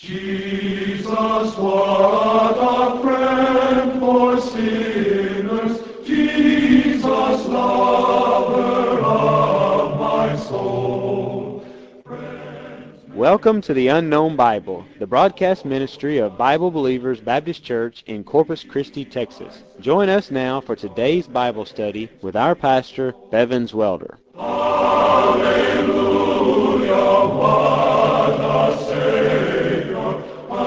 Jesus, what a friend for sinners, Jesus, lover of my soul. Welcome to the Unknown Bible, the broadcast ministry of Bible Believers Baptist Church in Corpus Christi, Texas. Join us now for today's Bible study with our pastor, Bevins Welder. Hallelujah, what a Savior.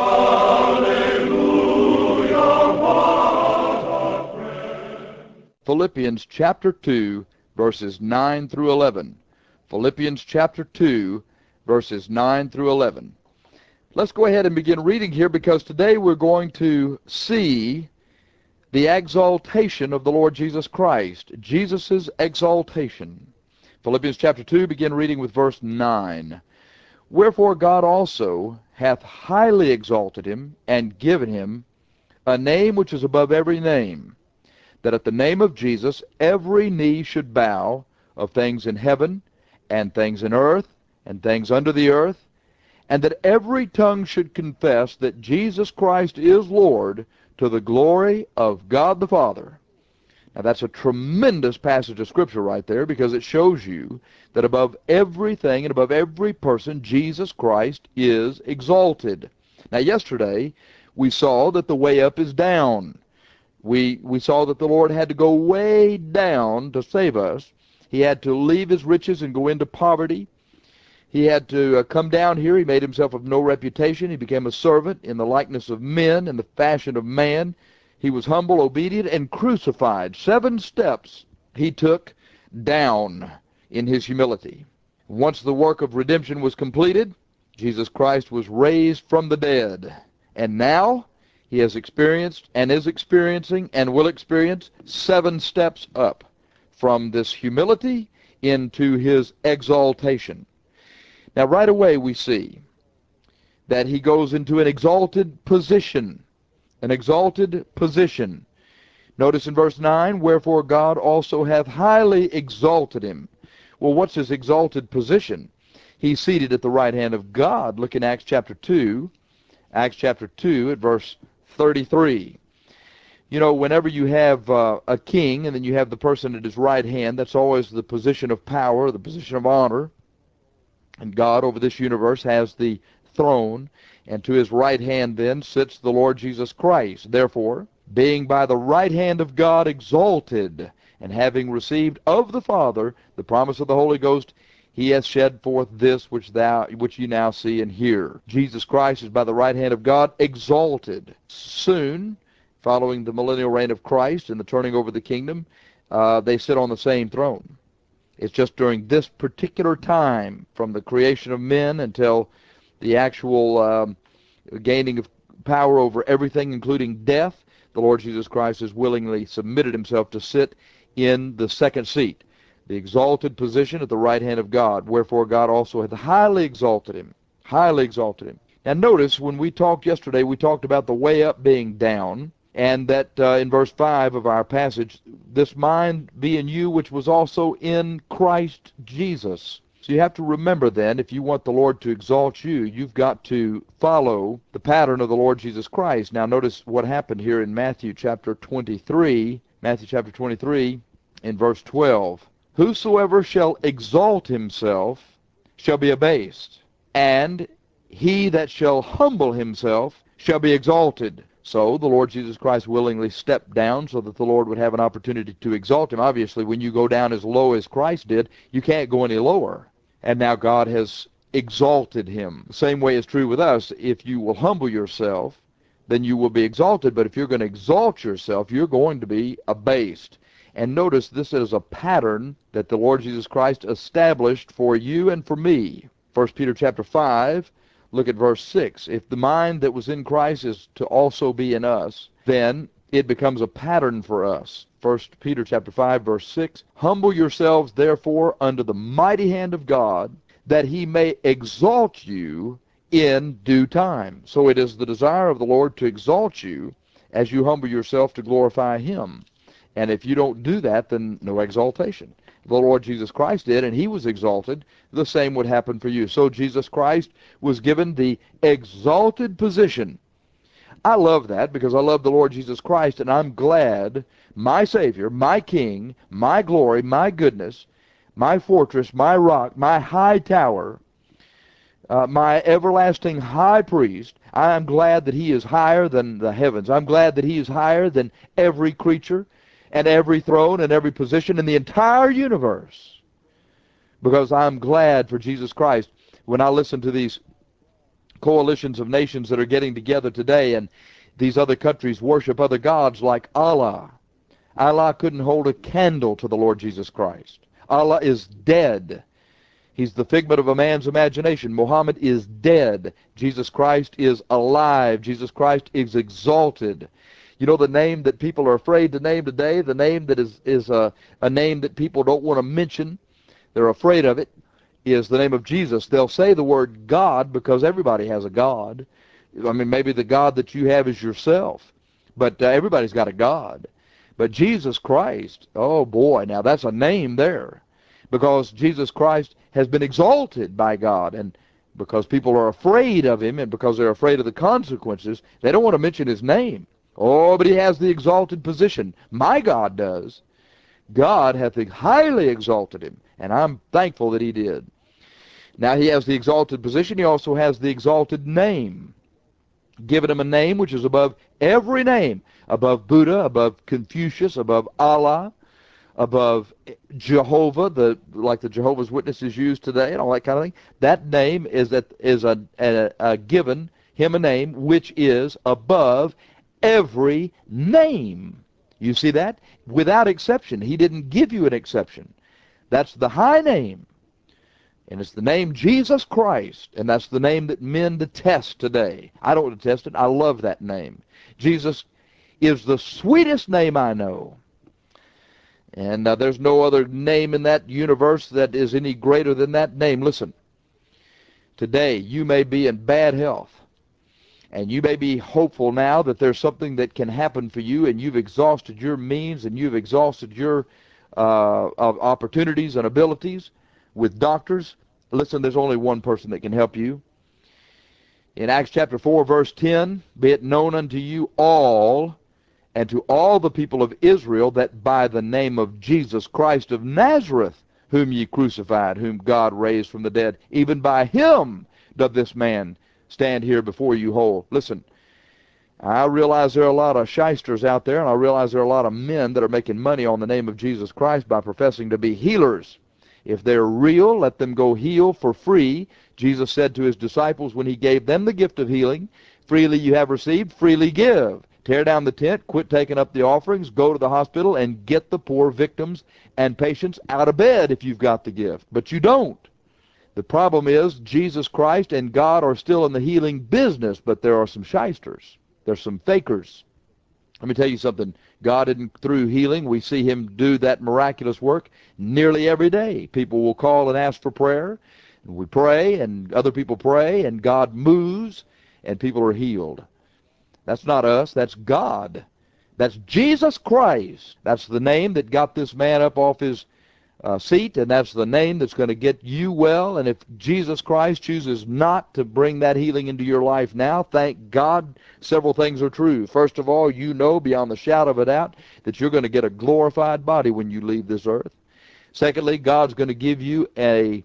Hallelujah, what a friend. Philippians chapter 2, verses 9 through 11. Philippians chapter 2, verses 9 through 11. Let's go ahead and begin reading here, because today we're going to see the exaltation of the Lord Jesus Christ, Jesus' exaltation. Philippians chapter 2, begin reading with verse 9. Wherefore God also hath highly exalted him, and given him a name which is above every name, that at the name of Jesus every knee should bow, of things in heaven, and things in earth, and things under the earth, and that every tongue should confess that Jesus Christ is Lord, to the glory of God the Father. Now that's a tremendous passage of Scripture right there, because it shows you that above everything and above every person, Jesus Christ is exalted. Now yesterday, we saw that the way up is down. We saw that the Lord had to go way down to save us. He had to leave his riches and go into poverty. He had to come down here. He made himself of no reputation. He became a servant in the likeness of men, in the fashion of man. He was humble, obedient, and crucified. 7 steps he took down in his humility. Once the work of redemption was completed, Jesus Christ was raised from the dead. And now he has experienced and is experiencing and will experience 7 steps up from this humility into his exaltation. Now right away we see that he goes into an exalted position. An exalted position. Notice in verse 9, wherefore God also hath highly exalted him. Well, what's his exalted position? He's seated at the right hand of God. Look in Acts chapter 2. Acts chapter 2 at verse 33. You know, whenever you have a king and then you have the person at his right hand, that's always the position of power, the position of honor. And God over this universe has the throne, and to his right hand then sits the Lord Jesus Christ. Therefore, being by the right hand of God exalted, and having received of the Father the promise of the Holy Ghost, he hath shed forth this which you now see and hear. Jesus Christ is by the right hand of God exalted. Soon, following the millennial reign of Christ and the turning over the kingdom, they sit on the same throne. It's just during this particular time, from the creation of men until the actual gaining of power over everything, including death, the Lord Jesus Christ has willingly submitted himself to sit in the second seat, the exalted position at the right hand of God. Wherefore God also hath highly exalted him. Highly exalted him. Now notice, when we talked yesterday, we talked about the way up being down. And that in verse 5 of our passage, this mind be in you which was also in Christ Jesus. So you have to remember then, if you want the Lord to exalt you, you've got to follow the pattern of the Lord Jesus Christ. Now notice what happened here in Matthew chapter 23. Matthew chapter 23 in verse 12. Whosoever shall exalt himself shall be abased, and he that shall humble himself shall be exalted. So the Lord Jesus Christ willingly stepped down so that the Lord would have an opportunity to exalt him. Obviously, when you go down as low as Christ did, you can't go any lower. And now God has exalted him. The same way is true with us. If you will humble yourself, then you will be exalted. But if you're going to exalt yourself, you're going to be abased. And notice, this is a pattern that the Lord Jesus Christ established for you and for me. 1 Peter chapter 5. Look at verse 6. If the mind that was in Christ is to also be in us, then it becomes a pattern for us. 1 Peter chapter 5, verse 6. Humble yourselves, therefore, under the mighty hand of God, that he may exalt you in due time. So it is the desire of the Lord to exalt you as you humble yourself to glorify him. And if you don't do that, then no exaltation. the Lord Jesus Christ did, and he was exalted, the same would happen for you. So Jesus Christ was given the exalted position. I love that because I love the Lord Jesus Christ, and I'm glad my Savior, my King, my glory, my goodness, my fortress, my rock, my high tower, my everlasting high priest, I am glad that he is higher than the heavens. I'm glad that he is higher than every creature and every throne and every position in the entire universe, because I'm glad for Jesus Christ. When I listen to these coalitions of nations that are getting together today, and these other countries worship other gods like Allah. Allah couldn't hold a candle to the Lord Jesus Christ. Allah is dead. He's the figment of a man's imagination. Muhammad is dead. Jesus Christ is alive. Jesus Christ is exalted. You know the name that people are afraid to name today, the name that is a name that people don't want to mention, they're afraid of it, is the name of Jesus. They'll say the word God because everybody has a God. I mean, maybe the God that you have is yourself, but everybody's got a God. But Jesus Christ, oh boy, now that's a name there, because Jesus Christ has been exalted by God, and because people are afraid of him and because they're afraid of the consequences, they don't want to mention his name. Oh, but he has the exalted position. My God does. God hath highly exalted him, and I'm thankful that he did. Now he has the exalted position. He also has the exalted name. Given him a name which is above every name, above Buddha, above Confucius, above Allah, above Jehovah, like the Jehovah's Witnesses use today, and all that kind of thing. That name is given him a name which is above every name. You see that? Without exception. He didn't give you an exception. That's the high name. And it's the name Jesus Christ, and that's the name that men detest today. I don't detest it. I love that name. Jesus is the sweetest name I know. And there's no other name in that universe that is any greater than that name. Listen, today you may be in bad health, and you may be hopeful now that there's something that can happen for you, and you've exhausted your means, and you've exhausted your opportunities and abilities with doctors. Listen, there's only one person that can help you. In Acts chapter 4, verse 10, be it known unto you all, and to all the people of Israel, that by the name of Jesus Christ of Nazareth, whom ye crucified, whom God raised from the dead, even by him doth this man stand here before you whole. Listen, I realize there are a lot of shysters out there, and I realize there are a lot of men that are making money on the name of Jesus Christ by professing to be healers. If they're real, let them go heal for free. Jesus said to his disciples when he gave them the gift of healing, freely you have received, freely give. Tear down the tent, quit taking up the offerings, go to the hospital and get the poor victims and patients out of bed if you've got the gift. But you don't. The problem is Jesus Christ and God are still in the healing business, but there are some shysters. There's some fakers. Let me tell you something. God isn't through healing. We see him do that miraculous work nearly every day. People will call and ask for prayer, and we pray, and other people pray, and God moves, and people are healed. That's not us. That's God. That's Jesus Christ. That's the name that got this man up off his seat, and that's the name that's going to get you well. And if Jesus Christ chooses not to bring that healing into your life now, thank God several things are true. First of all, you know beyond the shadow of a doubt that you're going to get a glorified body when you leave this earth. Secondly, God's going to give you a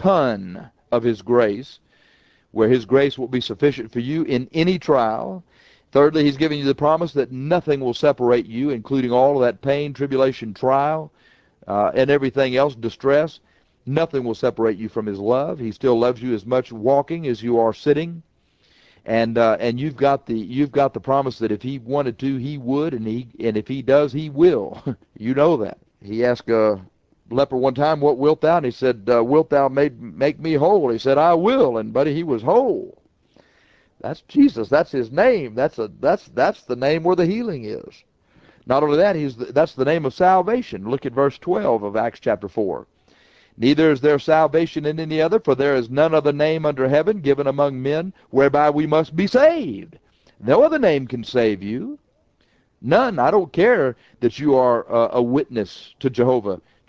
ton of his grace, where his grace will be sufficient for you in any trial. Thirdly, he's giving you the promise that nothing will separate you, including all of that pain, tribulation, trial, and everything else, distress. Nothing will separate you from his love. He still loves you as much walking as you are sitting, and you've got the promise that if he wanted to, he would, and if he does, he will. You know that. He asked a leper one time, "What wilt thou?" And he said, "Wilt thou make me whole?" He said, "I will," and buddy, he was whole. That's Jesus. That's his name. That's the name where the healing is. Not only that, that's the name of salvation. Look at verse 12 of Acts chapter 4. Neither is there salvation in any other, for there is none other name under heaven given among men whereby we must be saved. No other name can save you. None. I don't care that you are a witness to Jehovah.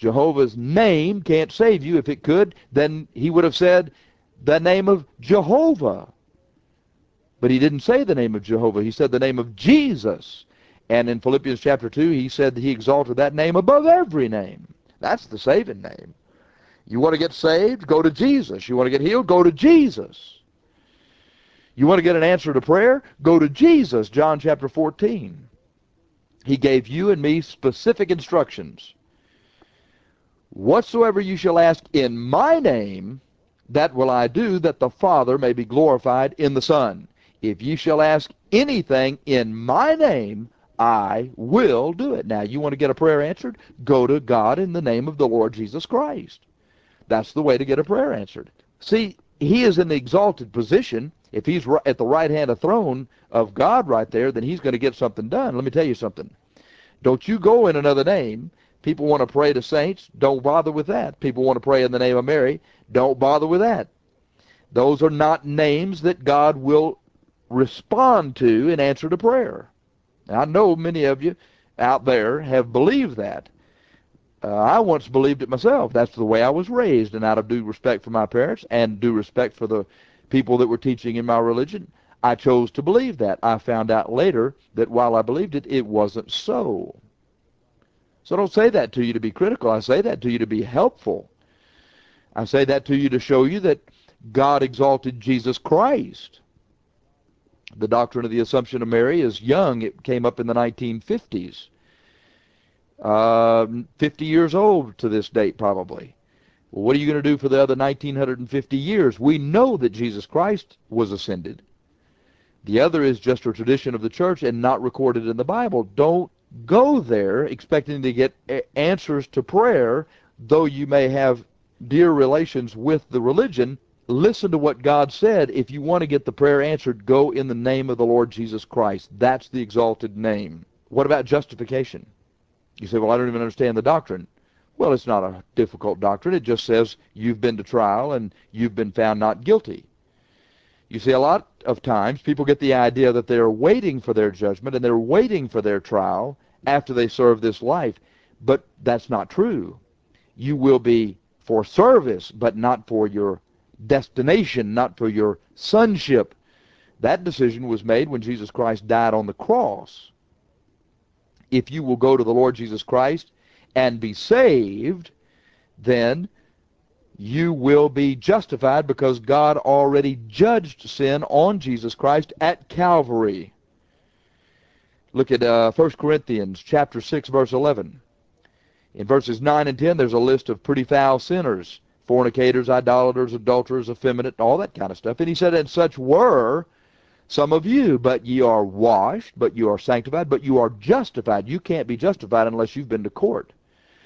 Jehovah's name can't save you. If it could, then he would have said the name of Jehovah. But he didn't say the name of Jehovah. He said the name of Jesus. And in Philippians chapter 2, he said that he exalted that name above every name. That's the saving name. You want to get saved? Go to Jesus. You want to get healed? Go to Jesus. You want to get an answer to prayer? Go to Jesus. John chapter 14. He gave you and me specific instructions. Whatsoever you shall ask in my name, that will I do, that the Father may be glorified in the Son. If you shall ask anything in my name, I will do it. Now, you want to get a prayer answered? Go to God in the name of the Lord Jesus Christ. That's the way to get a prayer answered. See, he is in the exalted position. If he's at the right hand of throne of God right there, then he's going to get something done. Let me tell you something. Don't you go in another name. People want to pray to saints. Don't bother with that. People want to pray in the name of Mary. Don't bother with that. Those are not names that God will respond to in answer to prayer. I know many of you out there have believed that. I once believed it myself. That's the way I was raised, and out of due respect for my parents and due respect for the people that were teaching in my religion, I chose to believe that. I found out later that while I believed it, it wasn't so. So I don't say that to you to be critical. I say that to you to be helpful. I say that to you to show you that God exalted Jesus Christ. The doctrine of the Assumption of Mary is young. It came up in the 1950s. 50 years old to this date, probably. Well, what are you going to do for the other 1950 years? We know that Jesus Christ was ascended. The other is just a tradition of the church and not recorded in the Bible. Don't go there expecting to get answers to prayer, though you may have dear relations with the religion. Listen to what God said. If you want to get the prayer answered, go in the name of the Lord Jesus Christ. That's the exalted name. What about justification? You say, well, I don't even understand the doctrine. Well, it's not a difficult doctrine. It just says you've been to trial and you've been found not guilty. You see, a lot of times people get the idea that they're waiting for their judgment and they're waiting for their trial after they serve this life. But that's not true. You will be for service, but not for your destination, not for your sonship. That decision was made when Jesus Christ died on the cross. If you will go to the Lord Jesus Christ and be saved, then you will be justified because God already judged sin on Jesus Christ at Calvary. Look at 1 Corinthians chapter 6, verse 11. In verses 9 and 10, there's a list of pretty foul sinners, fornicators, idolaters, adulterers, effeminate, all that kind of stuff. And he said, and such were some of you, but ye are washed, but you are sanctified, but you are justified. You can't be justified unless you've been to court.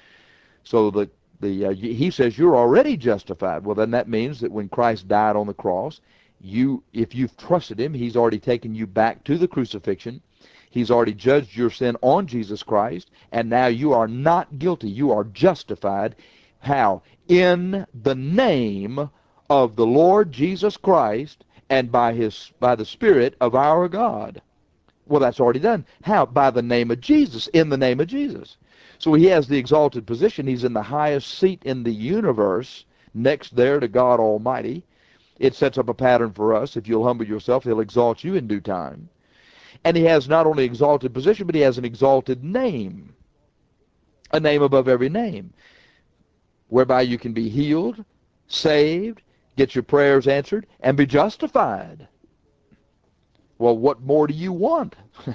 So he says you're already justified. Well, then that means that when Christ died on the cross, if you've trusted him, he's already taken you back to the crucifixion. He's already judged your sin on Jesus Christ, and now you are not guilty. You are justified. How? In the name of the Lord Jesus Christ and by the Spirit of our God. Well, that's already done. How? By the name of Jesus, in the name of Jesus. So he has the exalted position. He's in the highest seat in the universe, next there to God Almighty. It sets up a pattern for us. If you'll humble yourself, he'll exalt you in due time. And he has not only exalted position, but he has an exalted name, a name above every name, whereby you can be healed, saved, get your prayers answered, and be justified. Well, what more do you want?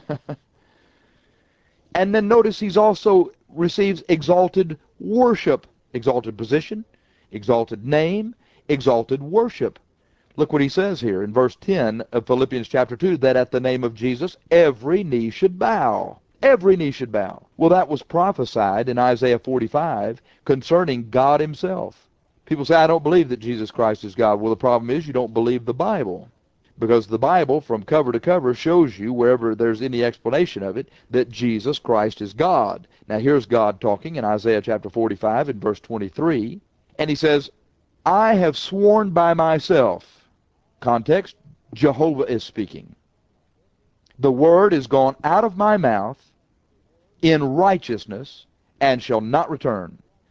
And then notice he's also receives exalted worship, exalted position, exalted name, exalted worship. Look what he says here in verse 10 of Philippians chapter 2, that at the name of Jesus every knee should bow. Every knee should bow. Well, that was prophesied in Isaiah 45 concerning God himself. People say, I don't believe that Jesus Christ is God. Well, the problem is you don't believe the Bible. Because the Bible, from cover to cover, shows you, wherever there's any explanation of it, that Jesus Christ is God. Now, here's God talking in Isaiah chapter 45 and verse 23. And he says, I have sworn by myself. Context, Jehovah is speaking. The word is gone out of my mouth in righteousness and shall not return.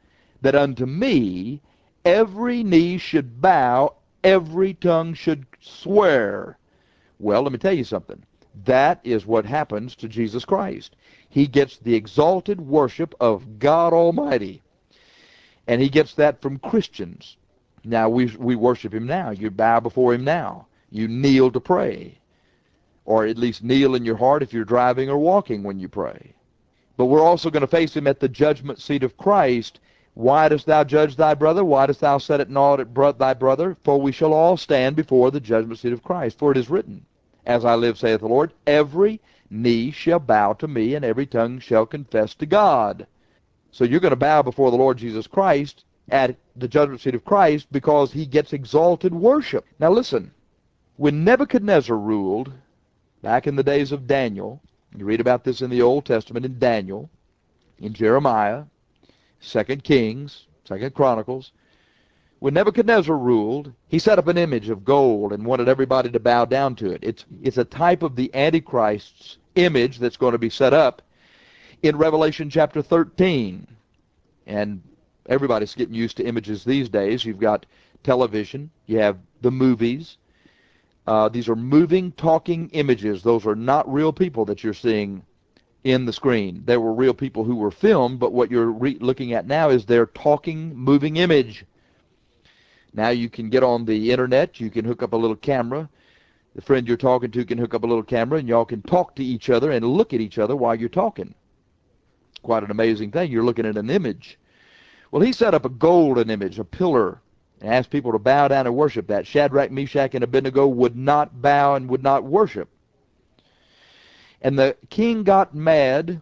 that unto me every knee should bow, every tongue should swear. Well, let me tell you something. That is what happens to Jesus Christ. He gets the exalted worship of God Almighty. And he gets that from Christians. Now, we worship him now. You bow before him now. You kneel to pray. Or at least kneel in your heart if you're driving or walking when you pray. But we're also going to face him at the judgment seat of Christ. Why dost thou judge thy brother? Why dost thou set at naught at thy brother? For we shall all stand before the judgment seat of Christ. For it is written, As I live, saith the Lord, every knee shall bow to me, and every tongue shall confess to God. So you're going to bow before the Lord Jesus Christ at the judgment seat of Christ because he gets exalted worship. Now listen, when Nebuchadnezzar ruled, back in the days of Daniel, you read about this in the Old Testament in Daniel, in Jeremiah, 2 Kings, 2 Chronicles. When Nebuchadnezzar ruled, he set up an image of gold and wanted everybody to bow down to it. It's a type of the Antichrist's image that's going to be set up in Revelation chapter 13. And everybody's getting used to images these days. You've got television, you have the movies. These are moving, talking images. Those are not real people that you're seeing in the screen. There were real people who were filmed, but what you're looking at now is their talking, moving image. Now you can get on the internet, you can hook up a little camera. The friend you're talking to can hook up a little camera, and y'all can talk to each other and look at each other while you're talking. Quite an amazing thing. You're looking at an image. Well, he set up a golden image, a pillar, and asked people to bow down and worship that. Shadrach, Meshach, and Abednego would not bow and would not worship. And the king got mad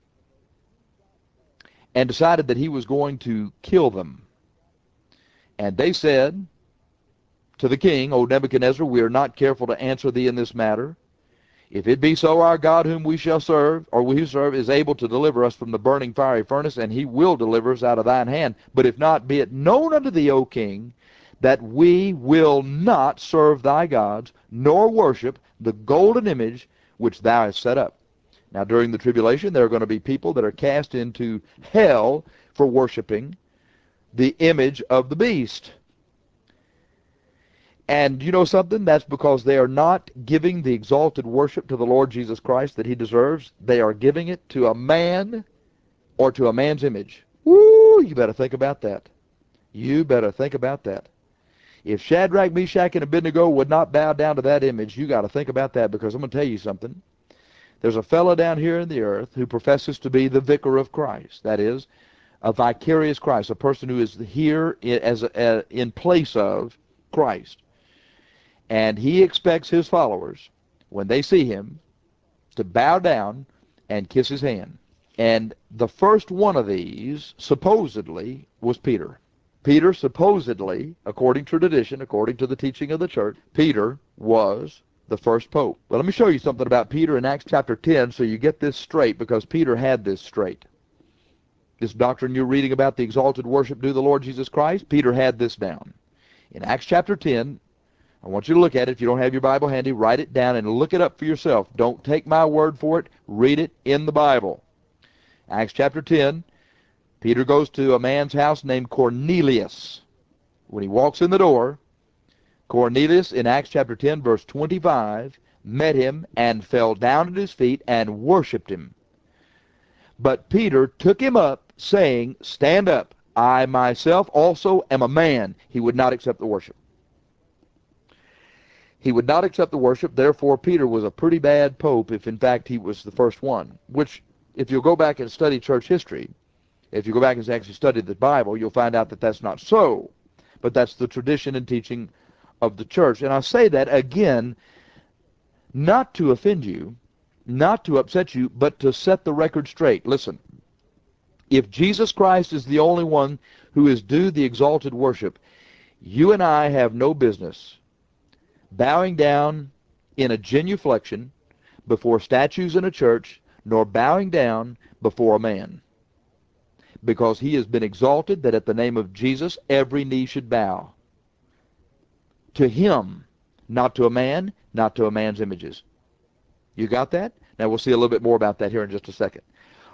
and decided that he was going to kill them. And they said to the king, O Nebuchadnezzar, we are not careful to answer thee in this matter. If it be so, our God whom we shall serve, or we who serve, is able to deliver us from the burning fiery furnace, and he will deliver us out of thine hand. But if not, be it known unto thee, O king, that we will not serve thy gods, nor worship the golden image which thou hast set up. Now, during the tribulation, there are going to be people that are cast into hell for worshiping the image of the beast. And you know something? That's because they are not giving the exalted worship to the Lord Jesus Christ that he deserves. They are giving it to a man or to a man's image. Woo! You better think about that. You better think about that. If Shadrach, Meshach, and Abednego would not bow down to that image, you got to think about that, because I'm going to tell you something. There's a fellow down here in the earth who professes to be the vicar of Christ. That is, a vicarious Christ, a person who is here in place of Christ. And he expects his followers, when they see him, to bow down and kiss his hand. And the first one of these, supposedly, was Peter. Peter, supposedly, according to tradition, according to the teaching of the church, Peter was the first pope. Well, let me show you something about Peter in Acts chapter 10 so you get this straight, because Peter had this straight. This doctrine you're reading about, the exalted worship due the Lord Jesus Christ, Peter had this down. In Acts chapter 10, I want you to look at it. If you don't have your Bible handy, write it down and look it up for yourself. Don't take my word for it. Read it in the Bible. Acts chapter 10, Peter goes to a man's house named Cornelius. When he walks in the door, Cornelius, in Acts chapter 10, verse 25, met him and fell down at his feet and worshipped him. But Peter took him up, saying, Stand up. I myself also am a man. He would not accept the worship. He would not accept the worship. Therefore, Peter was a pretty bad pope if, in fact, he was the first one. Which, if you'll go back and study church history, if you go back and actually study the Bible, you'll find out that that's not so. But that's the tradition and teaching of the church. And I say that, again, not to offend you, not to upset you, but to set the record straight. Listen, if Jesus Christ is the only one who is due the exalted worship, you and I have no business bowing down in a genuflection before statues in a church, nor bowing down before a man. Because he has been exalted that at the name of Jesus every knee should bow. To him, not to a man, not to a man's images. You got that? Now we'll see a little bit more about that here in just a second.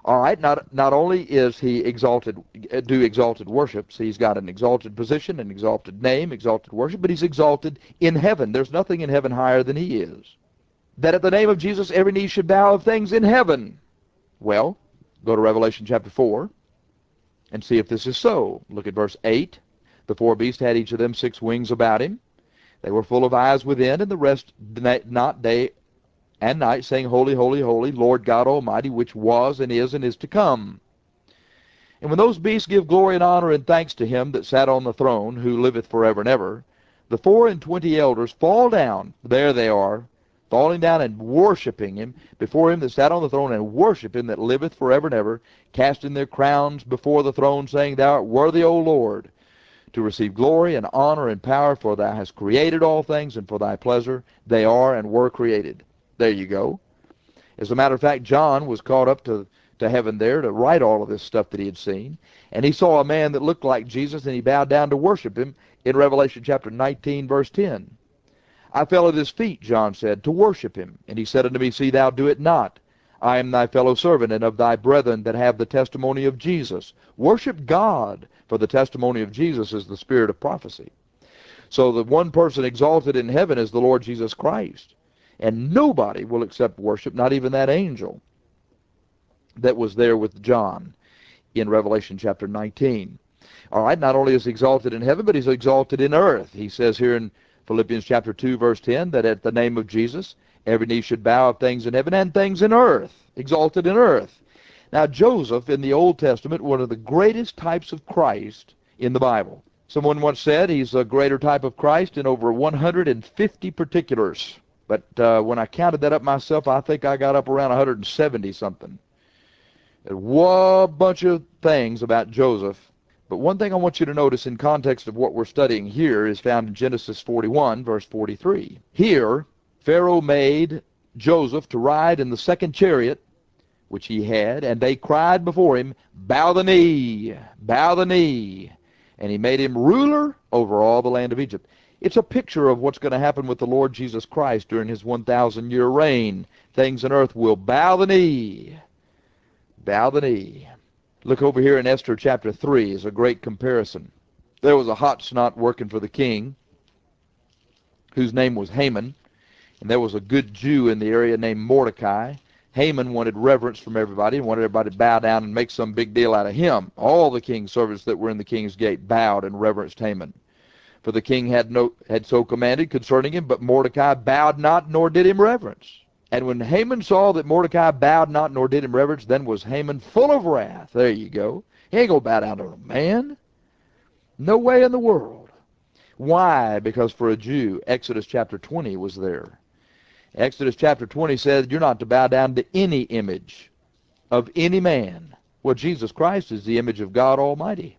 All right, not only is he exalted, do exalted worships, he's got an exalted position, an exalted name, exalted worship, but he's exalted in heaven. There's nothing in heaven higher than he is. That at the name of Jesus every knee should bow of things in heaven. Well, go to Revelation chapter 4 and see if this is so. Look at verse 8. The four beasts had each of them 6 wings about him. They were full of eyes within, and the rest not day and night, saying, Holy, holy, holy, Lord God Almighty, which was and is to come. And when those beasts give glory and honor and thanks to him that sat on the throne, who liveth forever and ever, the 24 elders fall down, there they are, falling down and worshiping him before him that sat on the throne, and worship him that liveth forever and ever, casting their crowns before the throne, saying, Thou art worthy, O Lord, to receive glory and honor and power, for thou hast created all things, and for thy pleasure they are and were created. There you go. As a matter of fact, John was caught up to heaven there to write all of this stuff that he had seen. And he saw a man that looked like Jesus, and he bowed down to worship him in Revelation chapter 19, verse 10. I fell at his feet, John said, to worship him. And he said unto me, See thou do it not. I am thy fellow servant, and of thy brethren that have the testimony of Jesus. Worship God, for the testimony of Jesus is the spirit of prophecy. So the one person exalted in heaven is the Lord Jesus Christ. And nobody will accept worship, not even that angel that was there with John in Revelation chapter 19. All right, not only is he exalted in heaven, but he's exalted in earth. He says here in Philippians chapter 2, verse 10, that at the name of Jesus, every knee should bow of things in heaven and things in earth, exalted in earth. Now, Joseph in the Old Testament, one of the greatest types of Christ in the Bible. Someone once said he's a greater type of Christ in over 150 particulars. But when I counted that up myself, I think I got up around 170 something. A bunch of things about Joseph. But one thing I want you to notice in context of what we're studying here is found in Genesis 41, verse 43. Here, Pharaoh made Joseph to ride in the second chariot which he had, and they cried before him, Bow the knee, bow the knee. And he made him ruler over all the land of Egypt. It's a picture of what's going to happen with the Lord Jesus Christ during his 1,000-year reign. Things on earth will bow the knee. Bow the knee. Look over here in Esther chapter 3 is a great comparison. There was a hot snot working for the king whose name was Haman, and there was a good Jew in the area named Mordecai. Haman wanted reverence from everybody and wanted everybody to bow down and make some big deal out of him. All the king's servants that were in the king's gate bowed and reverenced Haman. For the king had so commanded concerning him, but Mordecai bowed not, nor did him reverence. And when Haman saw that Mordecai bowed not, nor did him reverence, then was Haman full of wrath. There you go. He ain't going to bow down to a man. No way in the world. Why? Because for a Jew, Exodus chapter 20 was there. Exodus chapter 20 says you're not to bow down to any image of any man. Well, Jesus Christ is the image of God Almighty.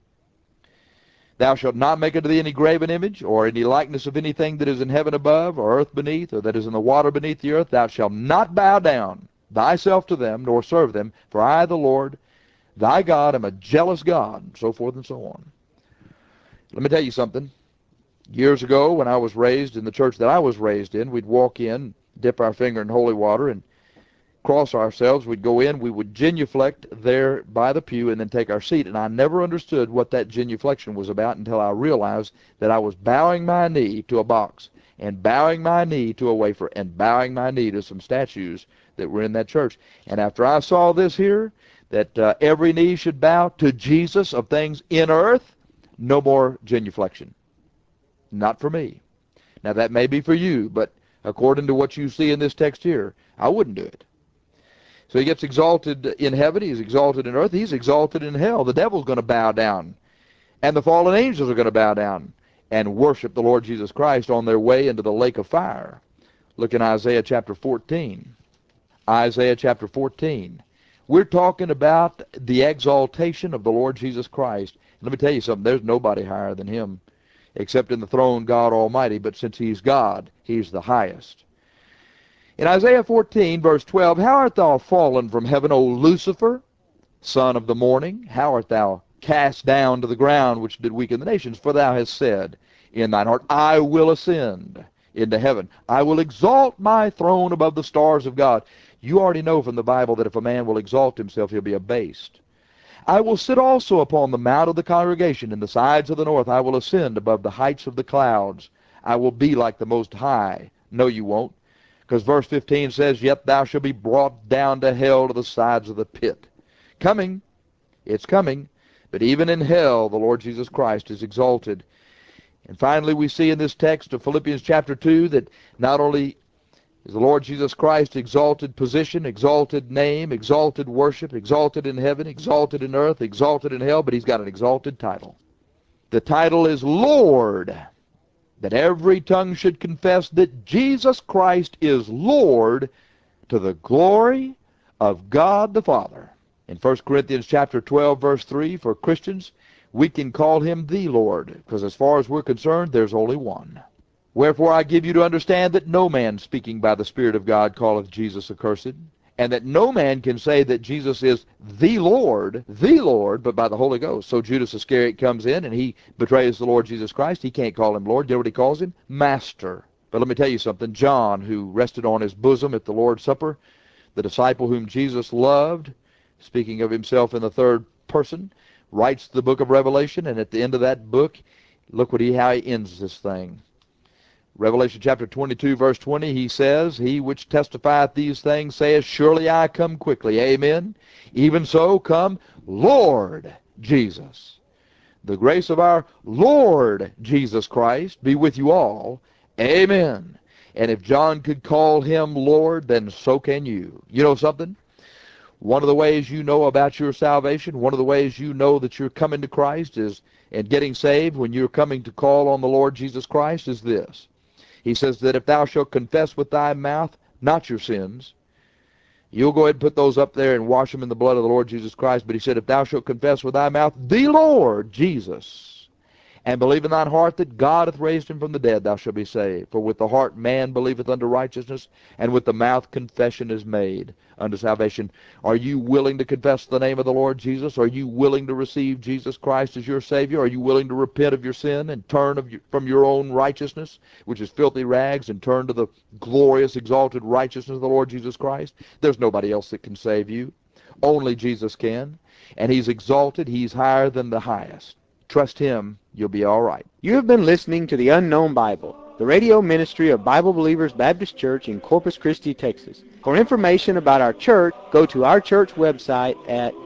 Thou shalt not make unto thee any graven image, or any likeness of anything that is in heaven above, or earth beneath, or that is in the water beneath the earth. Thou shalt not bow down thyself to them, nor serve them, for I, the Lord, thy God, am a jealous God, and so forth and so on. Let me tell you something. Years ago, when I was raised in the church that I was raised in, we'd walk in, dip our finger in holy water, and cross ourselves. We'd go in, we would genuflect there by the pew, and then take our seat. And I never understood what that genuflection was about until I realized that I was bowing my knee to a box, and bowing my knee to a wafer, and bowing my knee to some statues that were in that church. And after I saw this here, that every knee should bow to Jesus of things in earth, no more genuflection. Not for me. Now that may be for you, but according to what you see in this text here, I wouldn't do it. So he gets exalted in heaven, he's exalted in earth, he's exalted in hell. The devil's going to bow down, and the fallen angels are going to bow down and worship the Lord Jesus Christ on their way into the lake of fire. Look in Isaiah chapter 14. Isaiah chapter 14. We're talking about the exaltation of the Lord Jesus Christ. Let me tell you something, there's nobody higher than him, except in the throne God Almighty, but since he's God, he's the highest. In Isaiah 14, verse 12, How art thou fallen from heaven, O Lucifer, son of the morning? How art thou cast down to the ground, which did weaken the nations? For thou hast said in thine heart, I will ascend into heaven. I will exalt my throne above the stars of God. You already know from the Bible that if a man will exalt himself, he'll be abased. I will sit also upon the mount of the congregation in the sides of the north. I will ascend above the heights of the clouds. I will be like the Most High. No, you won't. Because verse 15 says, Yet thou shalt be brought down to hell to the sides of the pit. Coming. It's coming. But even in hell, the Lord Jesus Christ is exalted. And finally, we see in this text of Philippians chapter 2 that not only is the Lord Jesus Christ exalted position, exalted name, exalted worship, exalted in heaven, exalted in earth, exalted in hell, but he's got an exalted title. The title is Lord, that every tongue should confess that Jesus Christ is Lord to the glory of God the Father. In 1 Corinthians chapter 12, verse 3, for Christians, we can call him the Lord, because as far as we're concerned, there's only one. Wherefore I give you to understand that no man speaking by the Spirit of God calleth Jesus accursed, and that no man can say that Jesus is the Lord, but by the Holy Ghost. So Judas Iscariot comes in and he betrays the Lord Jesus Christ. He can't call him Lord. You know what he calls him? Master. But let me tell you something. John, who rested on his bosom at the Lord's Supper, the disciple whom Jesus loved, speaking of himself in the third person, writes the book of Revelation, and at the end of that book, look how he ends this thing. Revelation chapter 22, verse 20, he says, He which testifieth these things saith, Surely I come quickly. Amen. Even so come, Lord Jesus. The grace of our Lord Jesus Christ be with you all. Amen. And if John could call him Lord, then so can you. You know something? One of the ways you know about your salvation, one of the ways you know that you're coming to Christ is, and getting saved when you're coming to call on the Lord Jesus Christ, is this. He says that if thou shalt confess with thy mouth, not your sins, you'll go ahead and put those up there and wash them in the blood of the Lord Jesus Christ. But he said, if thou shalt confess with thy mouth the Lord Jesus, and believe in thine heart that God hath raised him from the dead, thou shalt be saved. For with the heart man believeth unto righteousness, and with the mouth confession is made unto salvation. Are you willing to confess the name of the Lord Jesus? Are you willing to receive Jesus Christ as your Savior? Are you willing to repent of your sin and turn from your own righteousness, which is filthy rags, and turn to the glorious, exalted righteousness of the Lord Jesus Christ? There's nobody else that can save you. Only Jesus can. And he's exalted. He's higher than the highest. Trust him, you'll be all right. You have been listening to the Unknown Bible, the radio ministry of Bible Believers Baptist Church in Corpus Christi, Texas. For information about our church, go to our church website at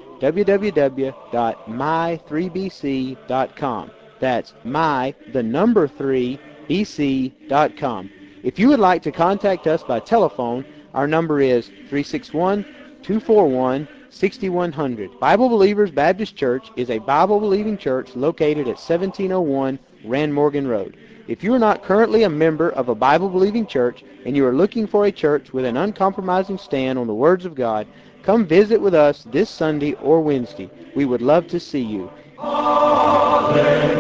www.my3bc.com. That's my3bc.com. If you would like to contact us by telephone, our number is 361-241-6100. Bible Believers Baptist Church is a Bible-believing church located at 1701 Rand Morgan Road. If you are not currently a member of a Bible-believing church and you are looking for a church with an uncompromising stand on the words of God, come visit with us this Sunday or Wednesday. We would love to see you. Alleluia.